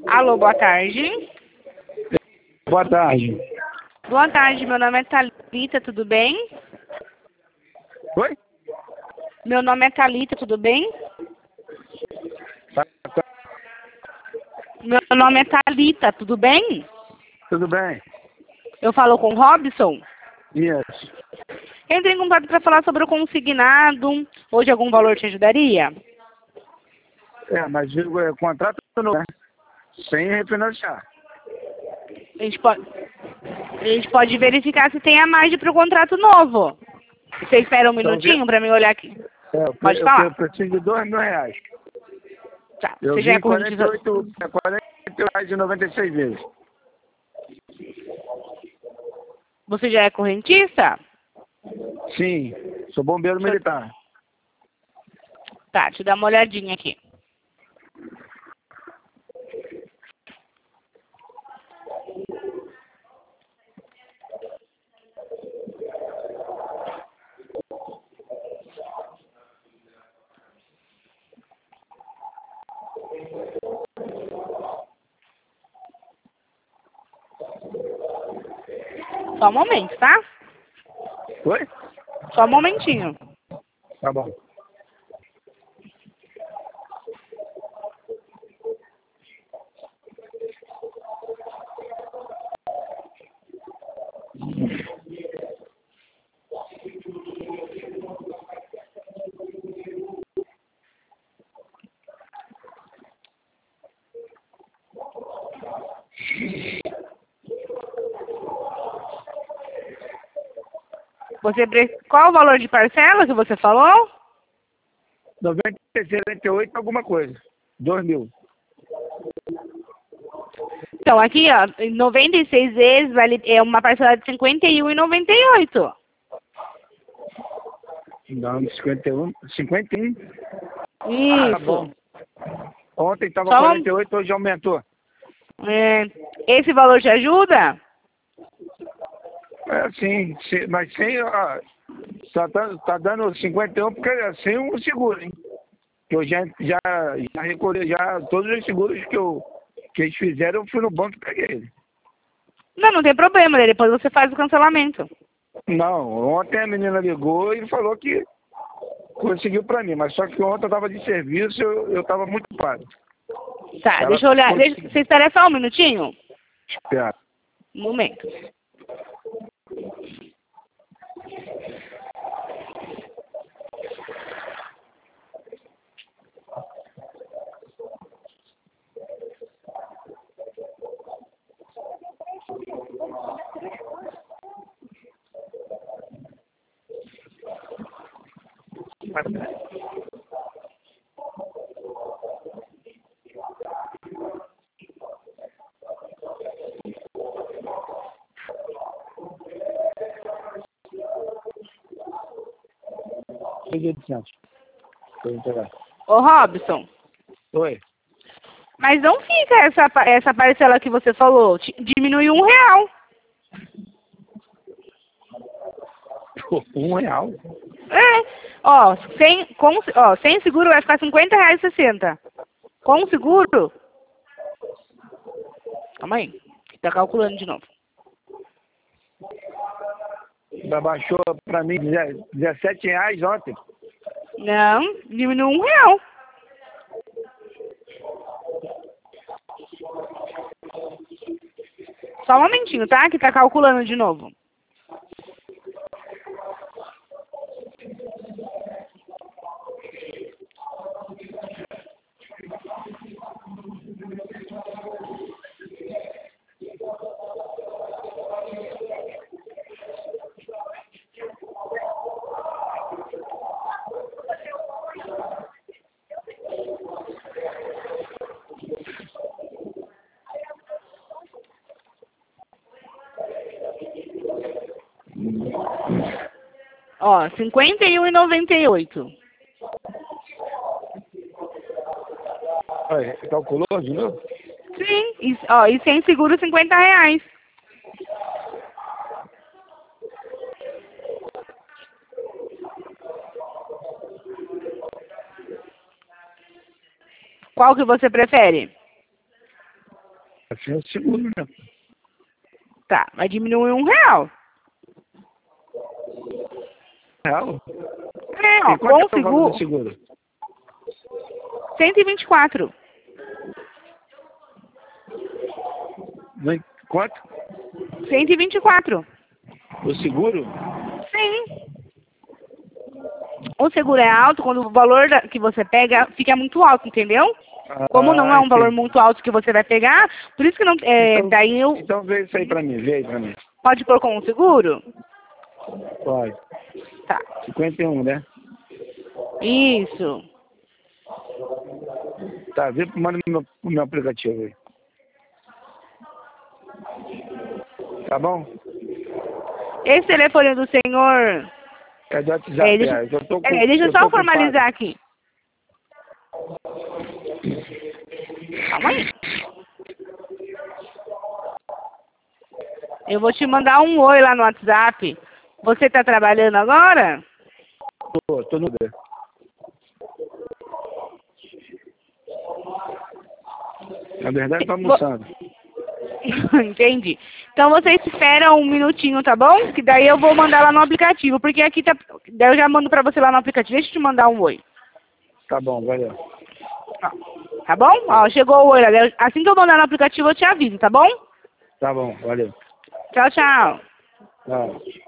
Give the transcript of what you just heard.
Alô, boa tarde. Boa tarde. Boa tarde, meu nome é Thalita, tudo bem? Oi? Meu nome é Thalita, tudo bem? Meu nome é Thalita, tudo bem? Tudo bem? Eu falo com o Robson. Isso. Entrei em contato para falar sobre o consignado. Hoje algum valor te ajudaria? Mas o contrato não, né? Sem refinanciar. A gente pode verificar se tem a margem para o contrato novo. Você espera um minutinho para mim olhar aqui? Pode falar? Eu preciso de R$ 2.000. Tá. Eu Você já é vi correntista? 48 reais e 96 vezes. Você já é correntista? Sim, sou bombeiro militar. Tá, deixa eu dar uma olhadinha aqui. Só um momento, tá? Oi? Só um momentinho. Tá bom. Qual o valor de parcela que você falou? 98 alguma coisa. 2.000. Então, aqui, ó, em 96 vezes é uma parcela de 51,98. Não, 51. 51. Isso. Tá bom. Ontem estava Só 48, hoje aumentou. esse valor te ajuda? Sim, mas sem. Tá dando 51 porque é sem um seguro, hein? Que eu já recolhi, todos os seguros que eles fizeram, eu fui no banco e peguei ele. Não tem problema, depois você faz o cancelamento. Não, ontem a menina ligou e falou que conseguiu pra mim, mas só que ontem eu tava de serviço, eu tava muito ocupado. Tá, deixa eu olhar. Você espera só um minutinho? Espera. Um momento. Peguei de Santos. Vou entregar. Ô, Robson, Oi. mas não fica essa parcela que você falou. Diminui R$ 1. Pô, R$ 1? Sem seguro vai ficar R$ 50,60. Com seguro... Calma aí. Tá calculando de novo. Baixou pra mim R$ 17 ontem. Não, diminuiu R$ 1. Só um momentinho, tá? Que tá calculando de novo. Ó, R$ 51,98. Calculou de novo? Sim, e sem seguro R$ 50. Qual que você prefere? Assim é o seguro, né? Tá, vai diminuir R$1. Real? É, ó, E quanto com é o valor do seguro, seguro? 124. Quanto? 124. O seguro? Sim. O seguro é alto quando o valor que você pega fica muito alto, entendeu? Como não é um valor Entendi. muito alto que você vai pegar, por isso que não. Daí eu. Então vê isso aí pra mim, vê aí pra mim. Pode pôr como seguro? Pode. Tá. 51, né? Isso. Tá, manda no meu aplicativo aí. Tá bom? Esse telefone do senhor. É do WhatsApp, Deixa eu eu tô só ocupado. formalizar aqui. Calma aí. Eu vou te mandar um oi lá no WhatsApp. Você tá trabalhando agora? Tô no B. Na verdade, tô almoçando. Entendi. Então você espera um minutinho, tá bom? Que daí eu vou mandar lá no aplicativo. Porque aqui tá. Daí eu já mando pra você lá no aplicativo. Deixa eu te mandar um oi. Tá bom, valeu. Tá bom? Ó, chegou o oi lá. Assim que eu mandar no aplicativo eu te aviso, tá bom? Tá bom, valeu. Tchau, tchau. Tchau.